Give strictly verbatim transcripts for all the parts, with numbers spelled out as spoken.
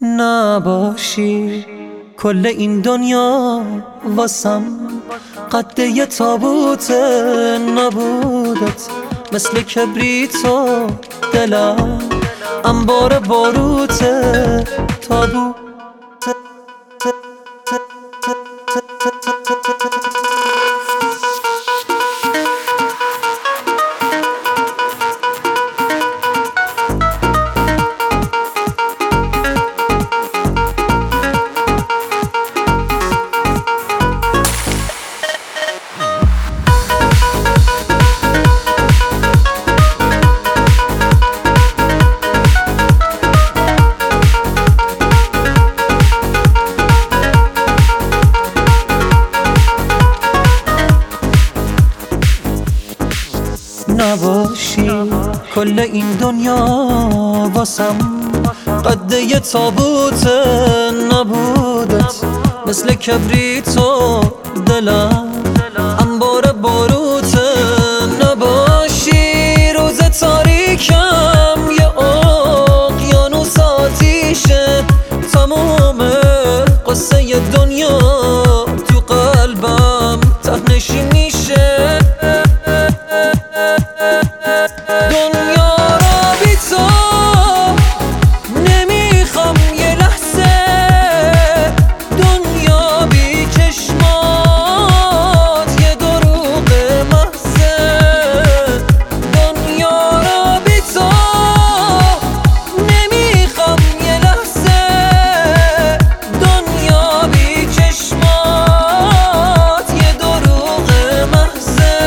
نباشی کل این دنیا واسم قد یه تابوت نبودت، مثل کبریت و دلم انبار باروت تابوت. نباشی کل این دنیا واسم قد یه تابوت نبودت، مثل کبریت و دلم انبار باروت. نباشی روز تاریکم یه اقیانوس آتیشه، تموم قصه دنیا تو قلبم ته نشین میشه. دنیا را بی تو نمیخوام یه لحظه، دنیا بی چشمات یه دروغ محضه. دنیا را بی تو نمیخوام یه لحظه، دنیا بی چشمات یه دروغ محضه.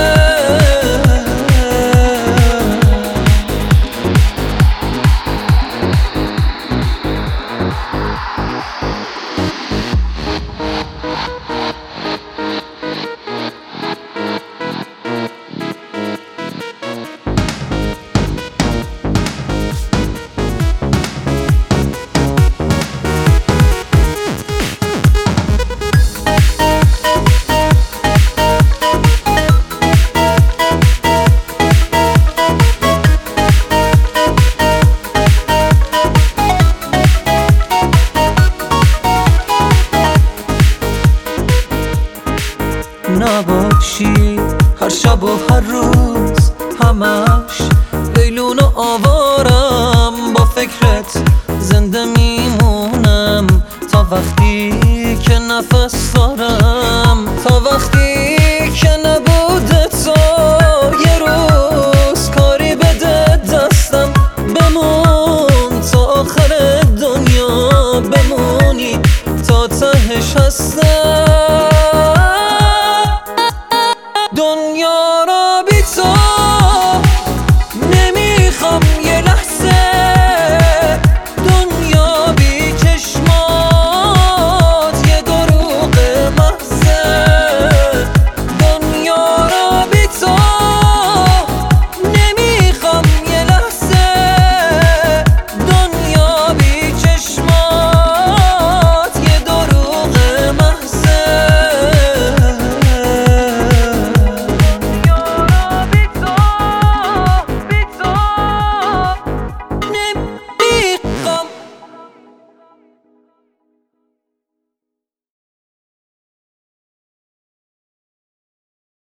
نباشی هر شب و هر روز همش ویلون و آوارم، با فکرت زنده میمونم تا وقتی که نفس دارم، تا وقتی